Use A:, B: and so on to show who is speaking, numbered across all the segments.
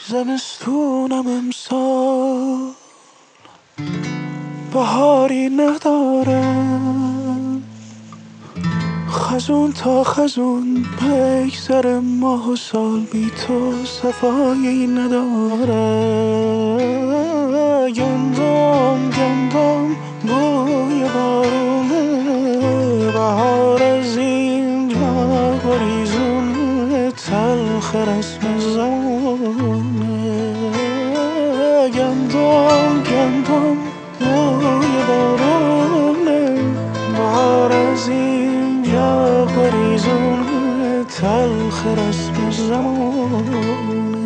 A: زمستونم امسال بهاری نداره، خزون تا خزون بگذره ماه و سال بی تو صفایی نداره. گندم گندم بوی بارونه، بهار از اینجا گریزونه، تلخ رسم زمونه. گندم گندم بوی بارونه، بهار از اینجا گریزونه، تلخ رسم زمونه.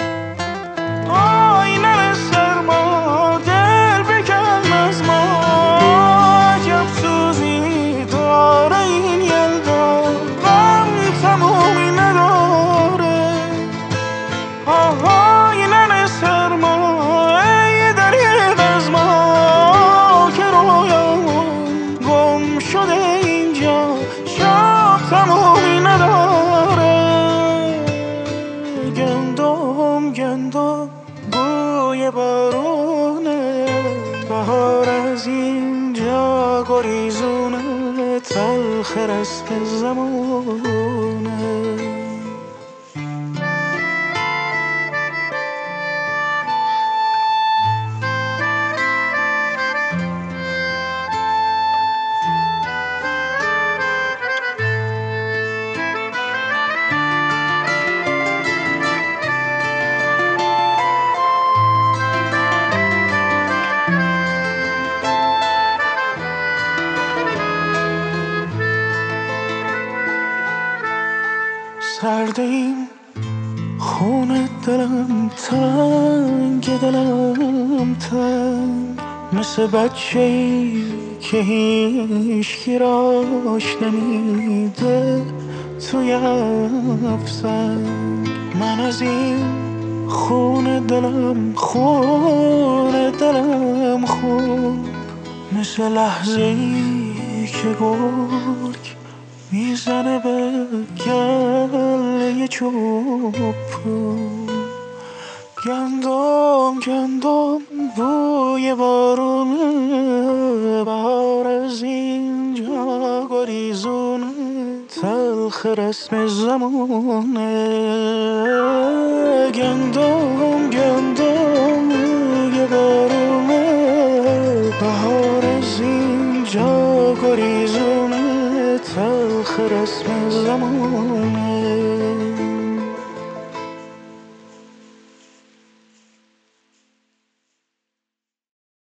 A: آینه سرما دل بکن از ما، عجب سوزی داره این یلدا، غم تمومی نداره. آینه سرما ای دریغ از ما، که رویامون گم شده اینجا، شب تمومی نداره. گندم گندم بوی بارونه، بهار از اینجا گریزونه، تلخ رسم زمونه. سردیم خون دلم تنگ، دلم تنگ، مثل بچه‌ای که هیچکی راش نمیده توی افسنگ. من از این خون دلم خون، مثل لحظه‌ای که گرگ میزنه به گله چوبون. گندم گندم بوی بارونه، بهار از اینجا گریزونه، تلخ رسم زمونه. گندم گندم بوی بارونه، بهار از اینجا گریزونه، تلخ رسم